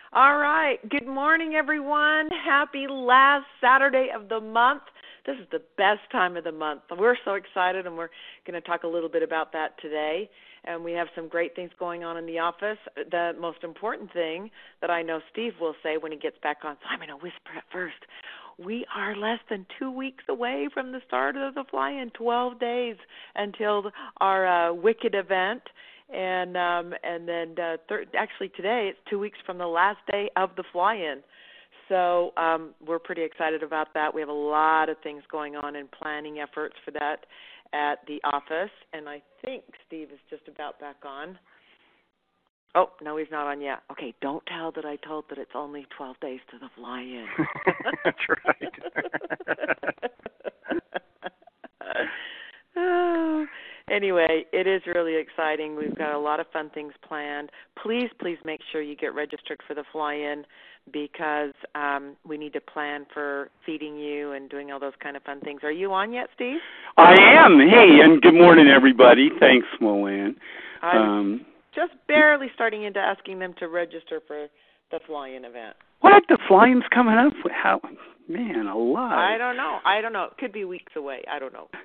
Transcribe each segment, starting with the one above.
All right. Good morning, everyone. Happy last Saturday of the month. This is the best time of the month. We're so excited, and we're going to talk a little bit about that today. And we have some great things going on in the office. The most important thing that I know Steve will say when he gets back on, so I'm going to whisper it first. We are less than 2 weeks away from the start of the fly-in, 12 days until our Wicked event. And then actually today it's 2 weeks from the last day of the fly-in. So we're pretty excited about that. We have a lot of things going on and planning efforts for that at the office. And I think Steve is just about back on. Oh, no, he's not on yet. Okay, don't tell that I told that it's only 12 days to the fly-in. That's right. Anyway, it is really exciting. We've got a lot of fun things planned. Please make sure you get registered for the fly-in because we need to plan for feeding you and doing all those kind of fun things. Are you on yet, Steve? I am. Hey, and good morning, everybody. Thanks, Molan. I'm just barely starting into asking them to register for the fly-in event. What? The fly-in's coming up? How? Man, alive. I don't know. It could be weeks away. I don't know.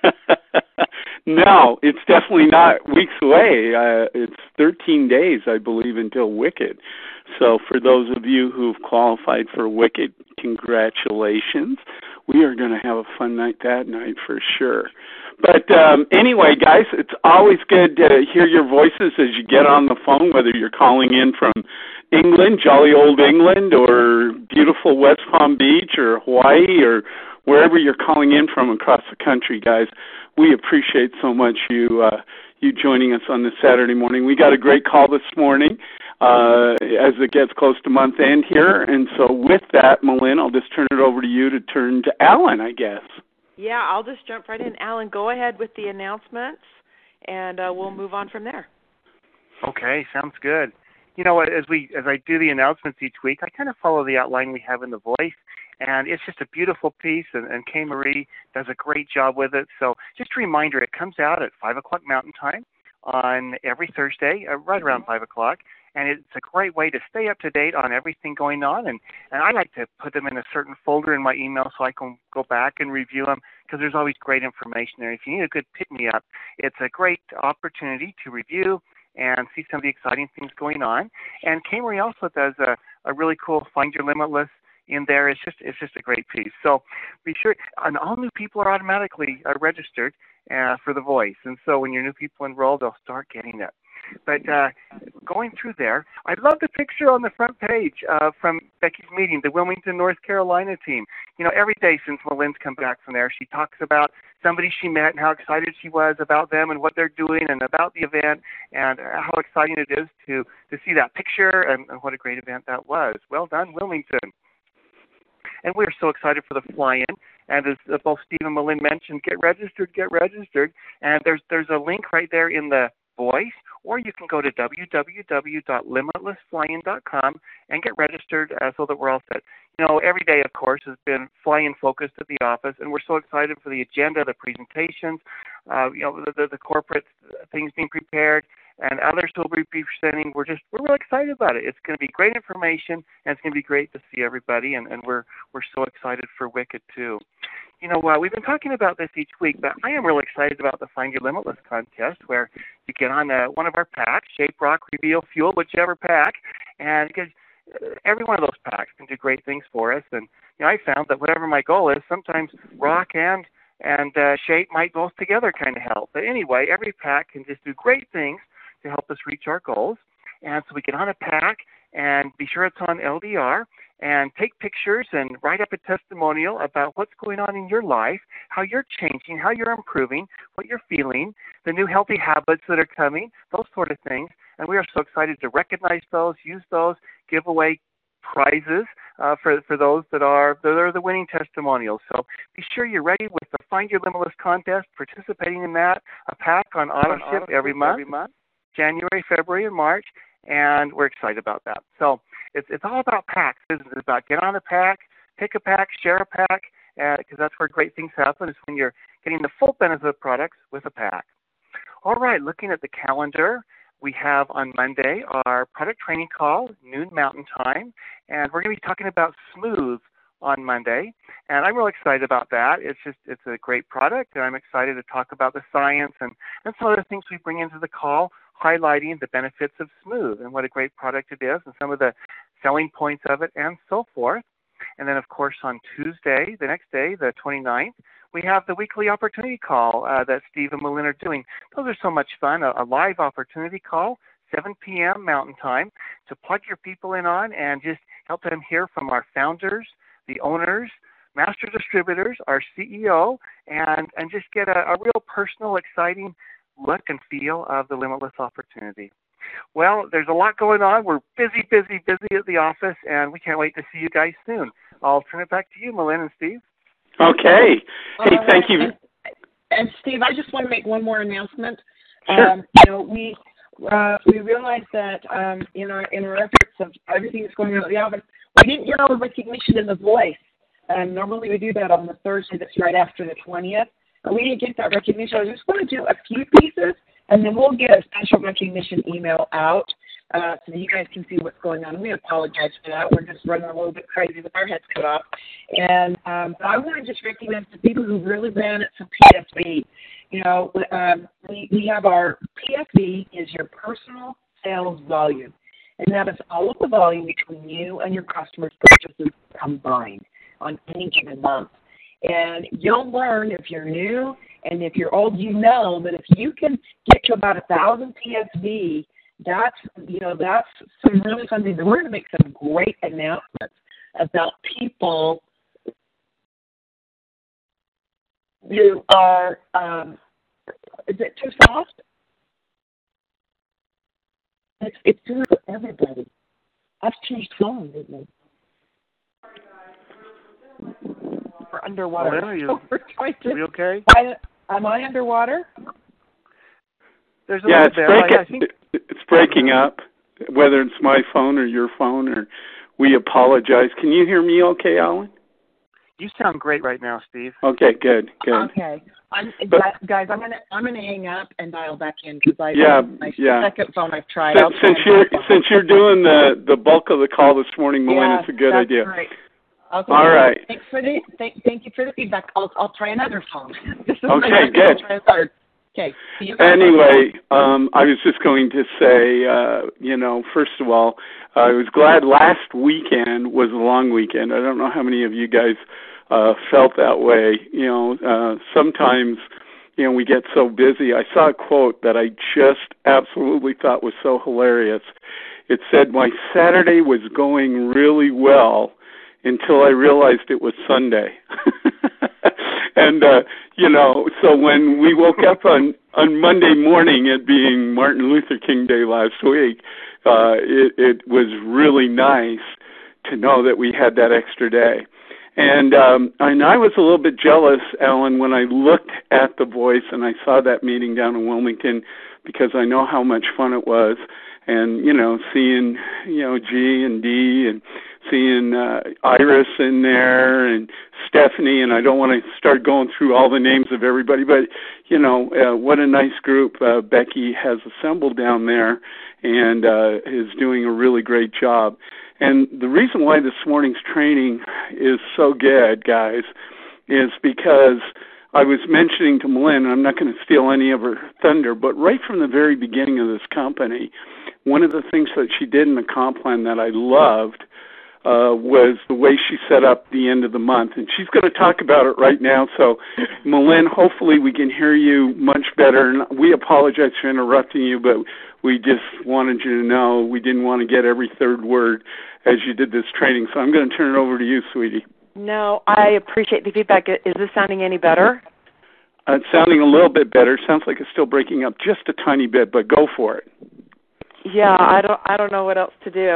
No, it's definitely not weeks away. It's 13 days, I believe, until Wicked. So for those of you who've qualified for Wicked, congratulations. We are going to have a fun night that night for sure. But anyway, guys, it's always good to hear your voices as you get on the phone, whether you're calling in from England, jolly old England, or beautiful West Palm Beach, or Hawaii, or wherever you're calling in from across the country, guys. We appreciate so much you joining us on this Saturday morning. We got a great call this morning as it gets close to month end here. And so with that, Malin, I'll just turn it over to you to turn to Alan, I guess. Yeah, I'll just jump right in. Alan, go ahead with the announcements, and we'll move on from there. Okay, sounds good. You know, as I do the announcements each week, I kind of follow the outline we have in the Voice. And it's just a beautiful piece, and Kay Marie does a great job with it. So just a reminder, it comes out at 5 o'clock Mountain Time on every Thursday, right around 5 o'clock. And it's a great way to stay up to date on everything going on. And I like to put them in a certain folder in my email so I can go back and review them because there's always great information there. If you need a good pick-me-up, it's a great opportunity to review and see some of the exciting things going on. And Kay Marie also does a really cool Find Your Limitless in there. It's just a great piece. So be sure, and all new people are automatically registered for the Voice. And so when your new people enroll, they'll start getting it. But going through there, I love the picture on the front page from Becky's meeting, the Wilmington, North Carolina team. You know, every day since Malin's come back from there, she talks about somebody she met and how excited she was about them and what they're doing and about the event and how exciting it is to see that picture and what a great event that was. Well done, Wilmington. And we're so excited for the fly-in. And as both Steve and Malin mentioned, get registered. And there's a link right there in the Voice, or you can go to www.limitlessflyin.com and get registered so that we're all set. You know, every day, of course, has been fly-in focused at the office, and we're so excited for the agenda, the presentations, the corporate things being prepared, and others who will be presenting. We're really excited about it. It's going to be great information, and it's going to be great to see everybody, and we're so excited for Wicked too. You know, we've been talking about this each week, but I am really excited about the Find Your Limitless contest, where you get on one of our packs, Shape, Rock, Reveal, Fuel, whichever pack, and because every one of those packs can do great things for us. And you know, I found that whatever my goal is, sometimes Rock and Shape might both together kind of help. But anyway, every pack can just do great things to help us reach our goals. And so we get on a pack and be sure it's on LDR and take pictures and write up a testimonial about what's going on in your life, how you're changing, how you're improving, what you're feeling, the new healthy habits that are coming, those sort of things. And we are so excited to recognize those, use those, give away prizes for those that are the winning testimonials. So be sure you're ready with the Find Your Limitless contest, participating in that, a pack on auto ship every month, January, February, and March. And we're excited about that. So it's all about packs, isn't it? It's about get on a pack, pick a pack, share a pack, because that's where great things happen, is when you're getting the full benefit of products with a pack. All right, looking at the calendar, we have on Monday our product training call, noon Mountain Time, and we're going to be talking about Smooth on Monday, and I'm really excited about that. It's a great product, and I'm excited to talk about the science and some of the things we bring into the call, highlighting the benefits of Smooth and what a great product it is and some of the selling points of it and so forth. And then, of course, on Tuesday, the next day, the 29th, we have the weekly opportunity call that Steve and Malin are doing. Those are so much fun, a live opportunity call, 7 p.m. Mountain Time, to plug your people in on and just help them hear from our founders, the owners, master distributors, our CEO, and just get a real personal, exciting look and feel of the limitless opportunity. Well, there's a lot going on. We're busy at the office, and we can't wait to see you guys soon. I'll turn it back to you, Malin and Steve. Okay. Hey, thank you. And Steve, I just want to make one more announcement. Sure. We realized that in our efforts of everything that's going on at the office, we didn't get all the recognition in the voice. Normally we do that on the Thursday that's right after the 20th. But we didn't get that recognition. I was just going to do a few pieces, and then we'll get a special recognition email out so that you guys can see what's going on. We apologize for that. We're just running a little bit crazy with our heads cut off. And but I want to just recognize the people who really ran it for PSV. We have our PSV is your personal sales volume. And that is all of the volume between you and your customers' purchases combined on any given month. And you'll learn if you're new and if you're old, that if you can get to about 1,000 PSV, that's some really fun things. And we're going to make some great announcements about people who are, is it too soft? It's good for everybody. I've changed songs, didn't I? We're underwater. Are you okay? Am I underwater? There's a little bit. It's breaking up, whether it's my phone or your phone, or we apologize. Can you hear me okay, Alan? You sound great right now, Steve. Okay, good. Okay. Guys, I'm gonna hang up and dial back in because my second phone I've tried. Since you're doing the bulk of the call this morning, Malin, it's a good idea. Right. Okay. All right. Thank you for the feedback. I'll try another phone. Okay, good. I'll try a third. Okay. Anyway, I was just going to say, first of all, I was glad last weekend was a long weekend. I don't know how many of you guys felt that way. Sometimes, we get so busy. I saw a quote that I just absolutely thought was so hilarious. It said, "My Saturday was going really well until I realized it was Sunday." And, so when we woke up on Monday morning, it being Martin Luther King Day last week, it was really nice to know that we had that extra day. And I was a little bit jealous, Alan, when I looked at The Voice and I saw that meeting down in Wilmington, because I know how much fun it was. And, seeing, G and D and seeing Iris in there and Stephanie, and I don't want to start going through all the names of everybody, but, what a nice group Becky has assembled down there and is doing a really great job. And the reason why this morning's training is so good, guys, is because I was mentioning to Malin, and I'm not going to steal any of her thunder, but right from the very beginning of this company, one of the things that she did in the comp plan that I loved was the way she set up the end of the month. And she's going to talk about it right now. So, Malin, hopefully we can hear you much better. And we apologize for interrupting you, but we just wanted you to know we didn't want to get every third word as you did this training. So I'm going to turn it over to you, sweetie. No, I appreciate the feedback. Is this sounding any better? It's sounding a little bit better. Sounds like it's still breaking up just a tiny bit, but go for it. Yeah, I don't know what else to do.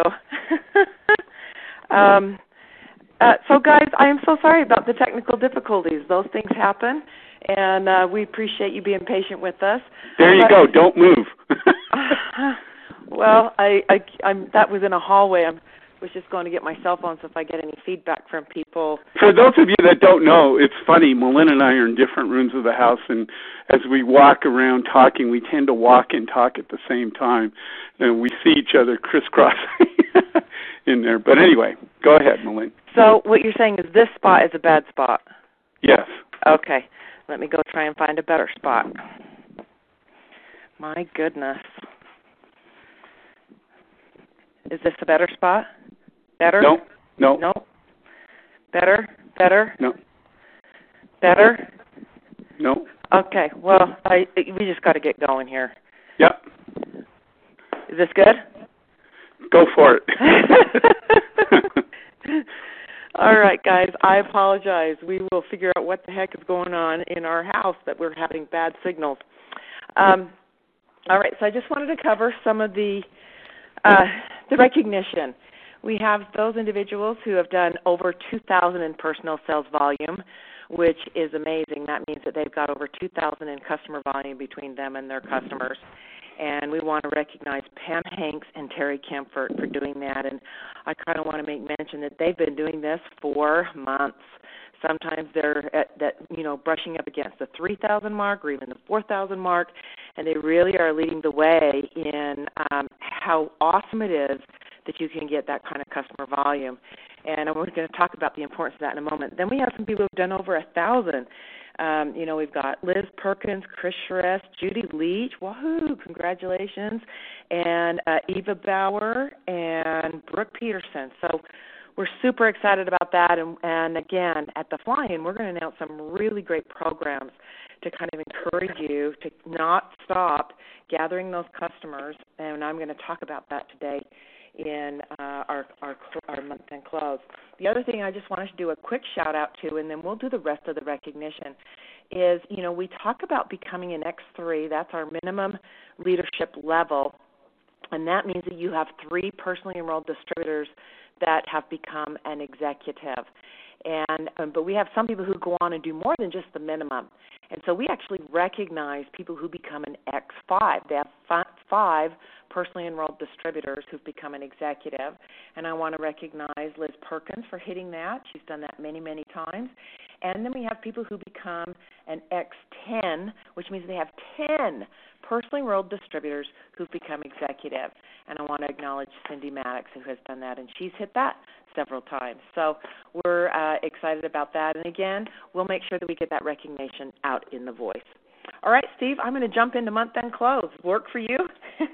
So, guys, I am so sorry about the technical difficulties. Those things happen, and we appreciate you being patient with us. There you go. Don't move. Well, I'm that was in a hallway. I'm was just going to get my cell phone so if I get any feedback from people. For those of you that don't know, it's funny, Malin and I are in different rooms of the house, and as we walk around talking, we tend to walk and talk at the same time, and we see each other crisscrossing in there. But anyway, go ahead, Malin. So what you're saying is this spot is a bad spot? Yes. Okay. Let me go try and find a better spot. My goodness. Is this a better spot? Better? No. No. Better? No. Better? No. Okay. Well, we just got to get going here. Yep. Is this good? Go for it. All right, guys. I apologize. We will figure out what the heck is going on in our house that we're having bad signals. All right. So I just wanted to cover some of the recognition. We have those individuals who have done over 2,000 in personal sales volume, which is amazing. That means that they've got over 2,000 in customer volume between them and their customers. And we want to recognize Pam Hanks and Terry Kempfert for doing that. And I kind of want to make mention that they've been doing this for months. Sometimes they're brushing up against the 3,000 mark or even the 4,000 mark, and they really are leading the way in how awesome it is that you can get that kind of customer volume. And we're going to talk about the importance of that in a moment. Then we have some people who've done over 1,000. We've got Liz Perkins, Chris Charest, Judy Leach, woohoo, congratulations, and Eva Bauer and Brooke Peterson. So we're super excited about that. And again, at the Fly-In, we're going to announce some really great programs to kind of encourage you to not stop gathering those customers. And I'm going to talk about that today in our month-end close. The other thing I just wanted to do a quick shout-out to, and then we'll do the rest of the recognition, is, we talk about becoming an X3. That's our minimum leadership level, and that means that you have 3 personally enrolled distributors that have become an executive. But we have some people who go on and do more than just the minimum. And so we actually recognize people who become an X5. They have 5 personally enrolled distributors who've become an executive. And I want to recognize Liz Perkins for hitting that. She's done that many, many times. And then we have people who become an X10, which means they have 10 personally enrolled distributors who've become executive. And I want to acknowledge Cindy Maddox, who has done that, and she's hit that several times. So we're excited about that. And again, we'll make sure that we get that recognition out in the voice. All right, Steve, I'm going to jump into month-end close. Work for you?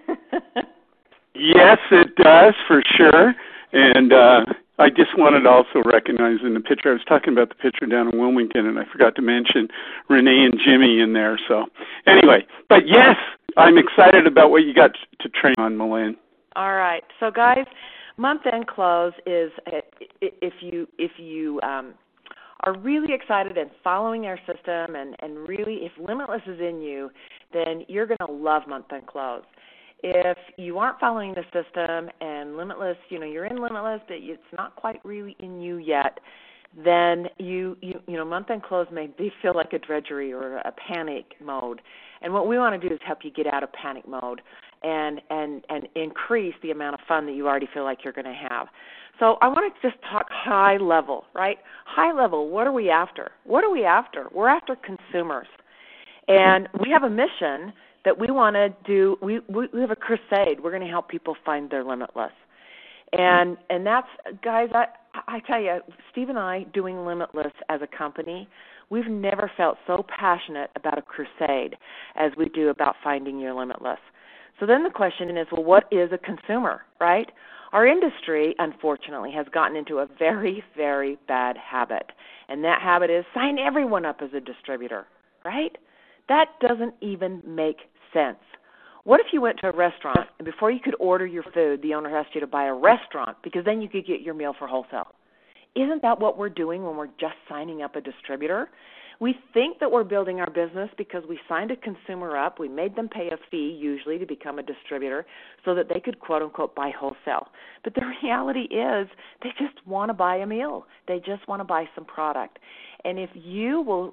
Yes, it does, for sure. And I just wanted to also recognize in the picture, I was talking about the picture down in Wilmington, and I forgot to mention Renee and Jimmy in there. So anyway, but yes, I'm excited about what you got to train on, Malin. All right. So, guys, month-end close is if you are really excited and following our system and really if Limitless is in you, then you're going to love month-end close. If you aren't following the system and Limitless, you're in Limitless, but it's not quite really in you yet, then you month-end close may feel like a drudgery or a panic mode. And what we want to do is help you get out of panic mode and increase the amount of fun that you already feel like you're going to have. So I want to just talk high level, right? High level, what are we after? What are we after? We're after consumers. And we have a mission that we want to do. We have a crusade. We're going to help people find their Limitless. And that's, guys, I tell you, Steve and I doing Limitless as a company, we've never felt so passionate about a crusade as we do about finding your Limitless. So then the question is, well, what is a consumer, right? Our industry, unfortunately, has gotten into a very, very bad habit, and that habit is sign everyone up as a distributor, right? That doesn't even make sense. What if you went to a restaurant, and before you could order your food, the owner asked you to buy a restaurant because then you could get your meal for wholesale? Isn't that what we're doing when we're just signing up a distributor? We think that we're building our business because we signed a consumer up. We made them pay a fee, usually, to become a distributor so that they could, quote-unquote, buy wholesale. But the reality is they just want to buy a meal. They just want to buy some product. And if you will,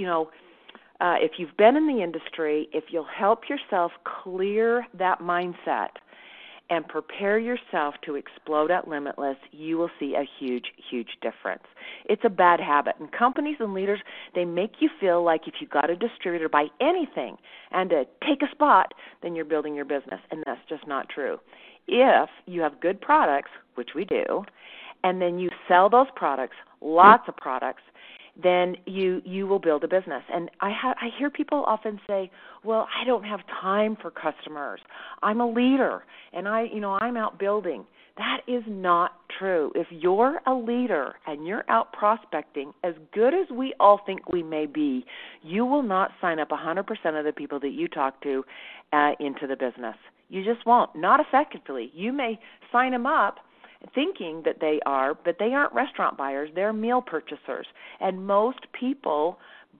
if you've been in the industry, if you'll help yourself clear that mindset and prepare yourself to explode at Limitless, you will see a huge, huge difference. It's a bad habit. And companies and leaders, they make you feel like if you got a distributor buy anything and to take a spot, then you're building your business. And that's just not true. If you have good products, which we do, and then you sell those products, lots of products, then you will build a business. And I hear people often say, well, I don't have time for customers. I'm a leader, and I'm out building. That is not true. If you're a leader and you're out prospecting, as good as we all think we may be, you will not sign up 100% of the people that you talk to into the business. You just won't, not effectively. You may sign them up thinking that they are, but they aren't restaurant buyers. They're meal purchasers. And most people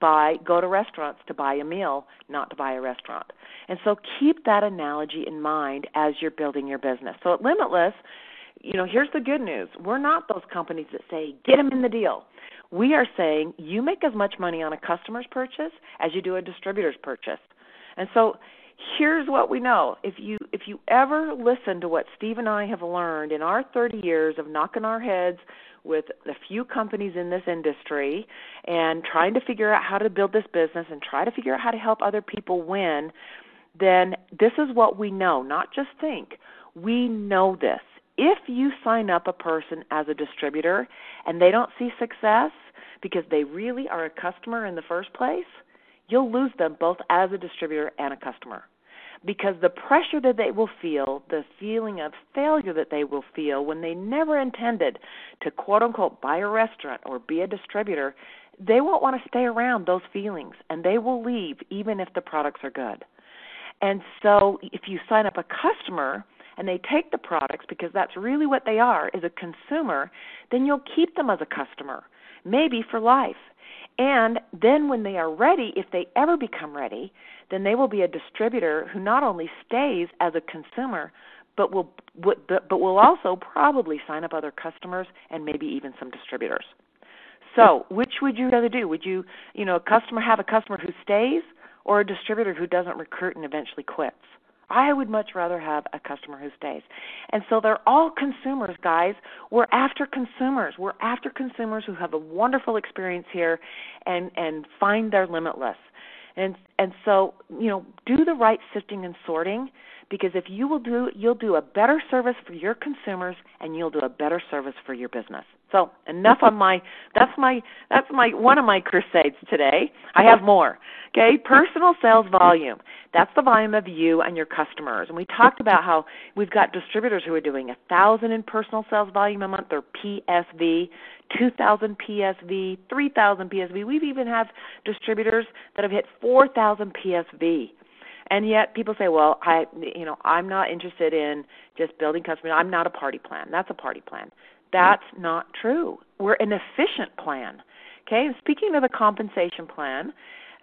go to restaurants to buy a meal, not to buy a restaurant. And so keep that analogy in mind as you're building your business. So at Limitless, here's the good news. We're not those companies that say, get them in the deal. We are saying you make as much money on a customer's purchase as you do a distributor's purchase. And so here's what we know. If you ever listen to what Steve and I have learned in our 30 years of knocking our heads with a few companies in this industry and trying to figure out how to build this business and try to figure out how to help other people win, then this is what we know, not just think. We know this. If you sign up a person as a distributor and they don't see success because they really are a customer in the first place, you'll lose them both as a distributor and a customer. Because the pressure that they will feel, the feeling of failure that they will feel when they never intended to quote-unquote buy a restaurant or be a distributor, they won't want to stay around those feelings, and they will leave even if the products are good. And so if you sign up a customer and they take the products because that's really what they are, is a consumer, then you'll keep them as a customer, maybe for life. And then when they are ready, if they ever become ready, then they will be a distributor who not only stays as a consumer, but will also probably sign up other customers and maybe even some distributors. So which would you rather do? Would you, have a customer who stays or a distributor who doesn't recruit and eventually quits? I would much rather have a customer who stays. And so they're all consumers, guys. We're after consumers. We're after consumers who have a wonderful experience here and find their Limitless. And so, do the right sifting and sorting, because if you will you'll do a better service for your consumers and you'll do a better service for your business. So enough on that's one of my crusades today. I have more. Okay, personal sales volume. That's the volume of you and your customers. And we talked about how we've got distributors who are doing 1,000 in personal sales volume a month, or PSV, 2,000 PSV, 3,000 PSV. We've even have distributors that have hit 4,000 PSV. And yet people say, well, I'm not interested in just building customers. I'm not a party plan. That's a party plan. That's not true. We're an efficient plan. Okay, and speaking of the compensation plan,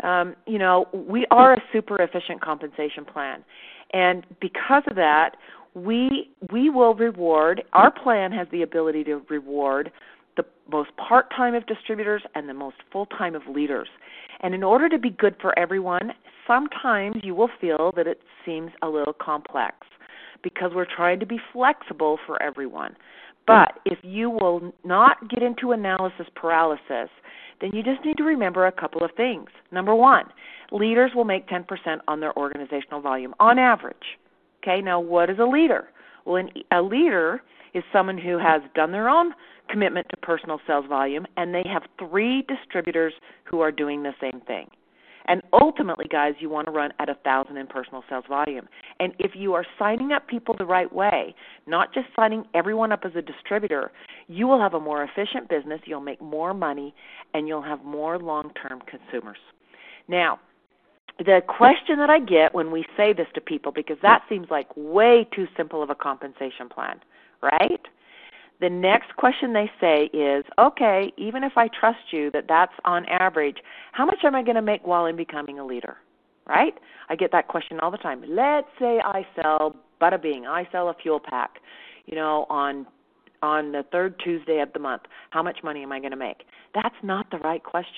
we are a super efficient compensation plan. And because of that, we will reward, our plan has the ability to reward the most part-time of distributors and the most full-time of leaders. And in order to be good for everyone, sometimes you will feel that it seems a little complex because we're trying to be flexible for everyone. But if you will not get into analysis paralysis, then you just need to remember a couple of things. Number one, leaders will make 10% on their organizational volume on average. Okay, now what is a leader? Well, a leader is someone who has done their own commitment to personal sales volume, and they have 3 distributors who are doing the same thing. And ultimately, guys, you want to run at 1,000 in personal sales volume. And if you are signing up people the right way, not just signing everyone up as a distributor, you will have a more efficient business, you'll make more money, and you'll have more long-term consumers. Now, the question that I get when we say this to people, because that seems like way too simple of a compensation plan, right? The next question they say is, okay, even if I trust you that that's on average, how much am I going to make while I'm becoming a leader, right? I get that question all the time. Let's say I sell, bada bing, I sell a fuel pack, on the 3rd Tuesday of the month. How much money am I going to make? That's not the right question.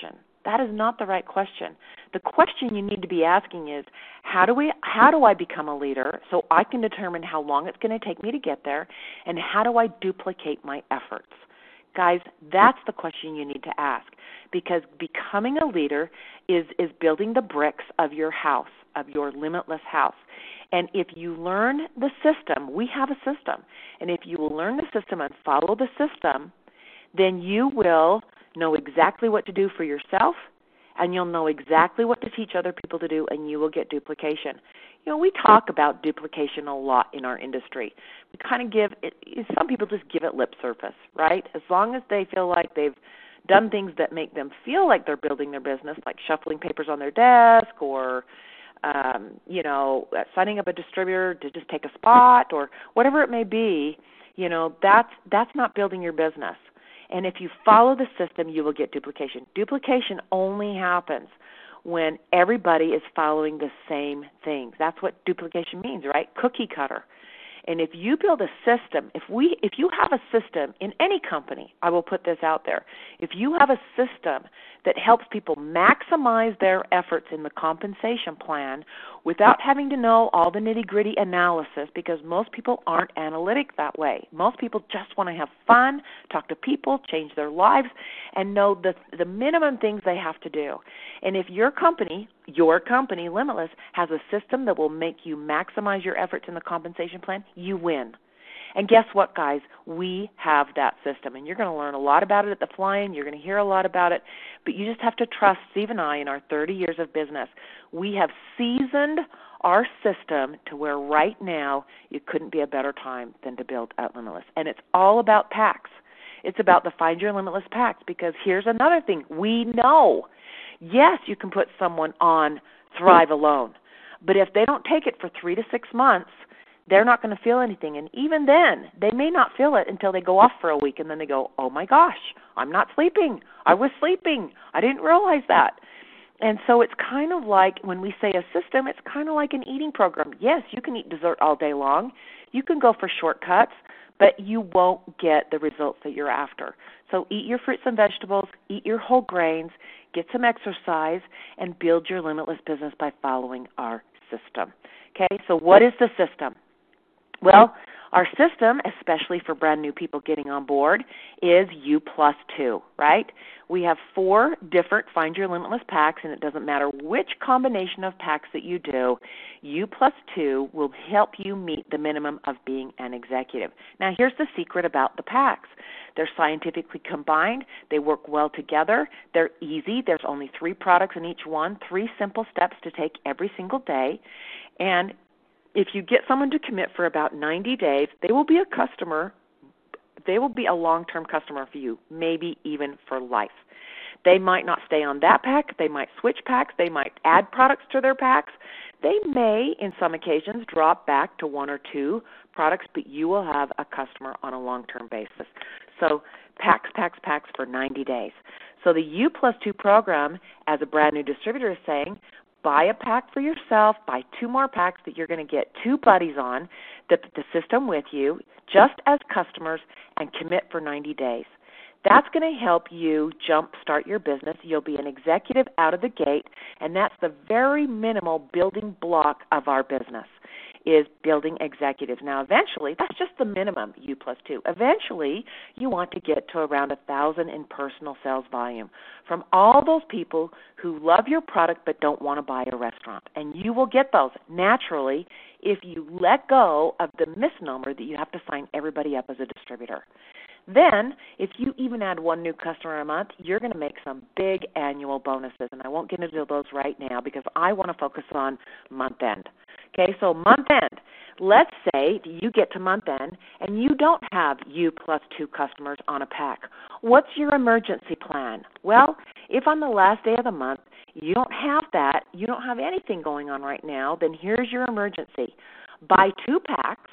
That is not the right question. The question you need to be asking is, how do I become a leader so I can determine how long it's going to take me to get there, and how do I duplicate my efforts? Guys, that's the question you need to ask, because becoming a leader is building the bricks of your house, of your limitless house. And if you learn the system, we have a system, and if you will learn the system and follow the system, then you will know exactly what to do for yourself, and you'll know exactly what to teach other people to do, and you will get duplication. You know, we talk about duplication a lot in our industry. We kind of some people just give it lip service, right? As long as they feel like they've done things that make them feel like they're building their business, like shuffling papers on their desk or, signing up a distributor to just take a spot or whatever it may be, that's not building your business. And if you follow the system, you will get duplication. Duplication only happens when everybody is following the same things. That's what duplication means, right? Cookie cutter. And if you build a system, if you have a system in any company, I will put this out there. If you have a system that helps people maximize their efforts in the compensation plan without having to know all the nitty-gritty analysis, because most people aren't analytic that way. Most people just want to have fun, talk to people, change their lives, and know the minimum things they have to do. And if your company, Limitless, has a system that will make you maximize your efforts in the compensation plan, you win. And guess what, guys? We have that system, and you're going to learn a lot about it at the fly-in. You're going to hear a lot about it, but you just have to trust Steve and I in our 30 years of business. We have seasoned our system to where right now it couldn't be a better time than to build at Limitless. And it's all about packs. It's about the Find Your Limitless packs, because here's another thing. We know, yes, you can put someone on Thrive Alone, but if they don't take it for 3 to 6 months, they're not going to feel anything. And even then, they may not feel it until they go off for a week, and then they go, oh, my gosh, I'm not sleeping. I was sleeping. I didn't realize that. And so it's kind of like when we say a system, it's kind of like an eating program. Yes, you can eat dessert all day long. You can go for shortcuts, but you won't get the results that you're after. So eat your fruits and vegetables, eat your whole grains, get some exercise, and build your limitless business by following our system. Okay, so what is the system? Well, our system, especially for brand new people getting on board, is U+2, right? We have 4 different Find Your Limitless packs, and it doesn't matter which combination of packs that you do, U+2 will help you meet the minimum of being an executive. Now, here's the secret about the packs. They're scientifically combined. They work well together. They're easy. There's only 3 products in each one, 3 simple steps to take every single day. And if you get someone to commit for about 90 days, they will be a customer. They will be a long-term customer for you, maybe even for life. They might not stay on that pack. They might switch packs. They might add products to their packs. They may, in some occasions, drop back to 1 or 2 products, but you will have a customer on a long-term basis. So packs for 90 days. So the U+2 program, as a brand new distributor, is saying, buy a pack for yourself, buy 2 more packs that you're going to get 2 buddies on, the system with you, just as customers, and commit for 90 days. That's going to help you jumpstart your business. You'll be an executive out of the gate, and that's the very minimal building block of our business, is building executives. Now, eventually, that's just the minimum, U+2. Eventually, you want to get to around 1,000 in personal sales volume from all those people who love your product but don't want to buy a restaurant. And you will get those naturally if you let go of the misnomer that you have to sign everybody up as a distributor. Then, if you even add 1 new customer a month, you're going to make some big annual bonuses. And I won't get into those right now because I want to focus on month end. Okay, so month end. Let's say you get to month end and you don't have U+2 customers on a pack. What's your emergency plan? Well, if on the last day of the month you don't have that, you don't have anything going on right now, then here's your emergency. Buy 2 packs,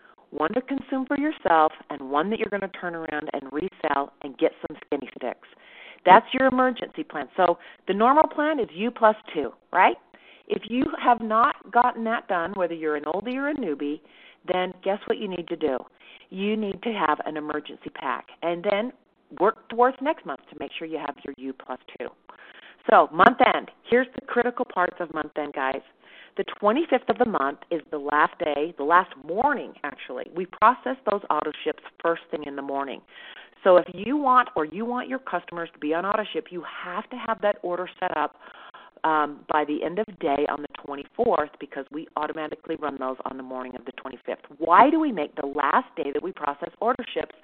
1 to consume for yourself and 1 that you're going to turn around and resell and get some skinny sticks. That's your emergency plan. So the normal plan is U+2, right? If you have not gotten that done, whether you're an oldie or a newbie, then guess what you need to do? You need to have an emergency pack and then work towards next month to make sure you have your U+2. So month end, here's the critical parts of month end, guys. The 25th of the month is the last day, the last morning, actually. We process those auto ships first thing in the morning. So if you want your customers to be on auto ship, you have to have that order set up by the end of the day on the 24th, because we automatically run those on the morning of the 25th. Why do we make the last day that we process auto ships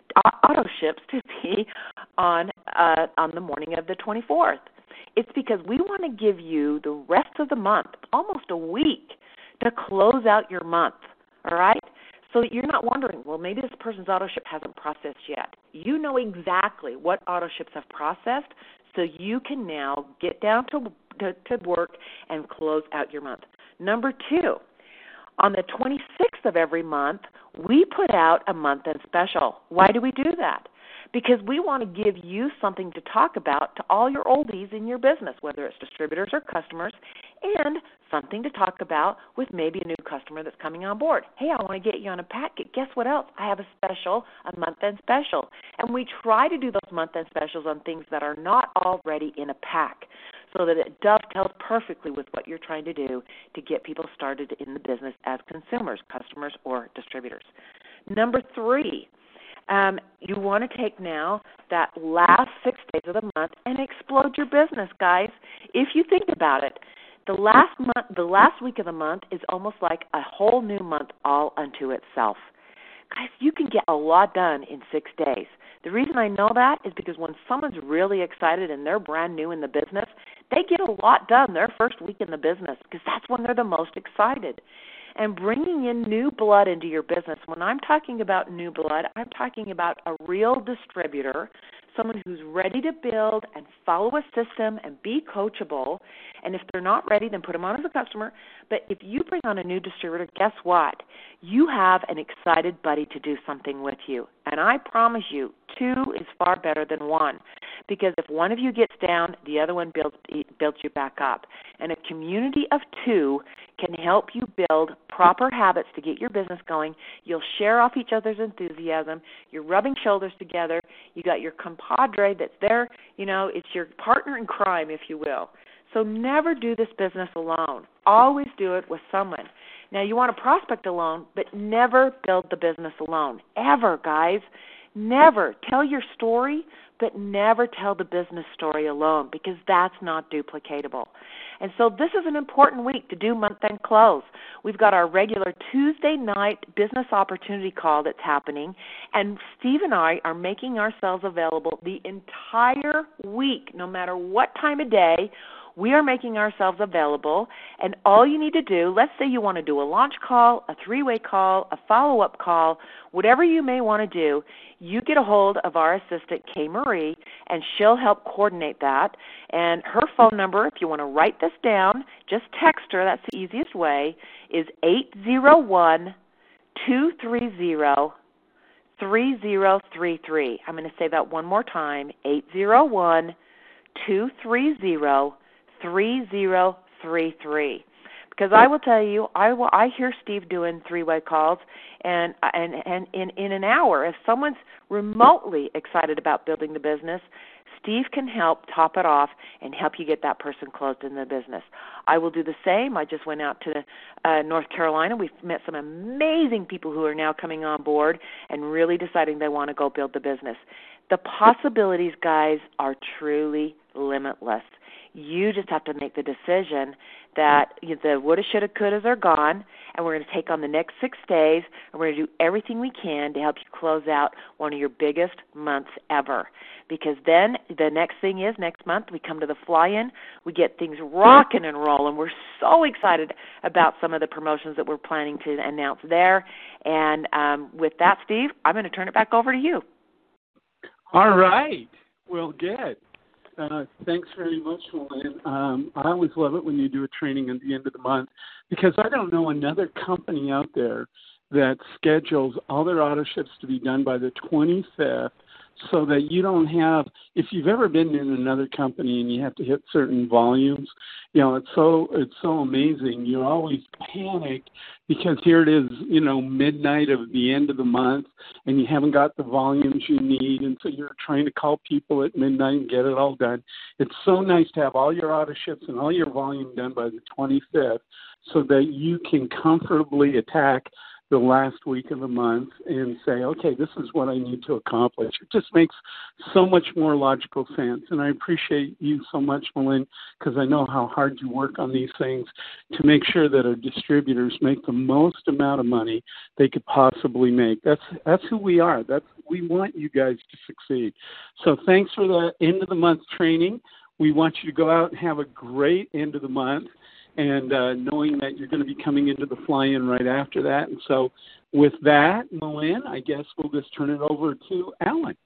to be on the morning of the 24th? It's because we want to give you the rest of the month, almost a week, to close out your month, all right? So that you're not wondering, well, maybe this person's auto ship hasn't processed yet. You know exactly what auto ships have processed, so you can now get down to work and close out your month. Number 2, on the 26th of every month, we put out a month-end special. Why do we do that? Because we want to give you something to talk about to all your oldies in your business, whether it's distributors or customers, and something to talk about with maybe a new customer that's coming on board. Hey, I want to get you on a packet. Guess what else? I have a month-end special. And we try to do those month-end specials on things that are not already in a pack, so that it dovetails perfectly with what you're trying to do to get people started in the business as consumers, customers, or distributors. Number 3, you want to take now that last 6 days of the month and explode your business, guys. If you think about it, the last week of the month is almost like a whole new month all unto itself. Guys, you can get a lot done in 6 days. The reason I know that is because when someone's really excited and they're brand new in the business, they get a lot done their first week in the business, because that's when they're the most excited. And bringing in new blood into your business, when I'm talking about new blood, I'm talking about a real distributor, someone who's ready to build and follow a system and be coachable. And if they're not ready, then put them on as a customer. But if you bring on a new distributor, guess what? You have an excited buddy to do something with you. And I promise you, 2 is far better than 1. Because if one of you gets down, the other one builds you back up. And a community of 2 can help you build proper habits to get your business going. You'll share off each other's enthusiasm. You're rubbing shoulders together. You got your compadre that's there. It's your partner in crime, if you will. So never do this business alone. Always do it with someone. Now, you want to prospect alone, but never build the business alone. Ever, guys. Never. Tell your story, but never tell the business story alone, because that's not duplicatable. And so this is an important week to do month-end close. We've got our regular Tuesday night business opportunity call that's happening, and Steve and I are making ourselves available the entire week, no matter what time of day. We are making ourselves available, and all you need to do, let's say you want to do a launch call, a 3-way call, a follow-up call, whatever you may want to do, you get a hold of our assistant, Kay Marie, and she'll help coordinate that. And her phone number, if you want to write this down, just text her, that's the easiest way, is 801-230-3033. I'm going to say that one more time, 801-230-3033. Because I will tell you, I hear Steve doing 3-way calls, and in an hour, if someone's remotely excited about building the business, Steve can help top it off and help you get that person closed in the business. I will do the same. I just went out to North Carolina. We've met some amazing people who are now coming on board and really deciding they want to go build the business. The possibilities, guys, are truly limitless. You just have to make the decision that the woulda, shoulda, couldas are gone, and we're going to take on the next 6 days, and we're going to do everything we can to help you close out one of your biggest months ever. Because then the next thing is, next month we come to the fly-in, we get things rocking and rolling. We're so excited about some of the promotions that we're planning to announce there. And with that, Steve, I'm going to turn it back over to you. All right. Well, good. Thanks very much, Lynn. I always love it when you do a training at the end of the month, because I don't know another company out there that schedules all their auto ships to be done by the 25th so that you don't have, if you've ever been in another company and you have to hit certain volumes, it's so amazing. You always panic because here it is, midnight of the end of the month and you haven't got the volumes you need, and so you're trying to call people at midnight and get it all done. It's so nice to have all your auto ships and all your volume done by the 25th so that you can comfortably attack the last week of the month and say, okay, this is what I need to accomplish. It just makes so much more logical sense. And I appreciate you so much, Malin, because I know how hard you work on these things to make sure that our distributors make the most amount of money they could possibly make. That's who we are. We want you guys to succeed. So thanks for the end of the month training. We want you to go out and have a great end of the month, and knowing that you're going to be coming into the fly-in right after that. And so with that, Malin, I guess we'll just turn it over to Alan.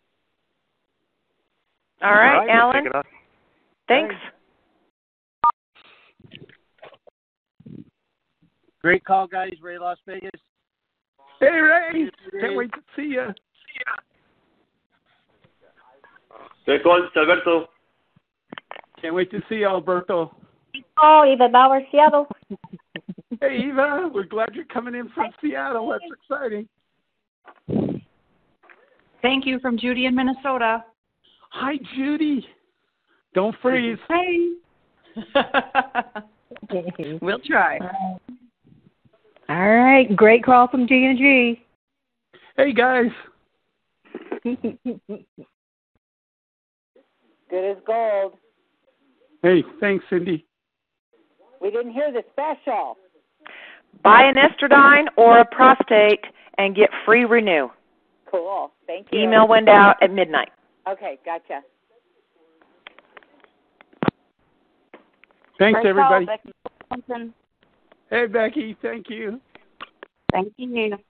All right, Alan. Thanks. Great call, guys. Ray, Las Vegas. Hey, Ray. Can't wait to see you. Great call, Alberto. Can't wait to see you, Alberto. Oh, Eva Bauer, Seattle. Hey, Eva, we're glad you're coming in from Seattle. That's exciting. Thank you, from Judy in Minnesota. Hi, Judy. Don't freeze. Hey. We'll try. All right. Great call from G&G. Hey, guys. Good as gold. Hey, thanks, Cindy. We didn't hear the special. Buy an Estradine or a prostate and get free renew. Cool. Thank you. Email went out at midnight. Okay, gotcha. Thanks, everybody. Call, Becky. Hey, Becky. Thank you. Thank you.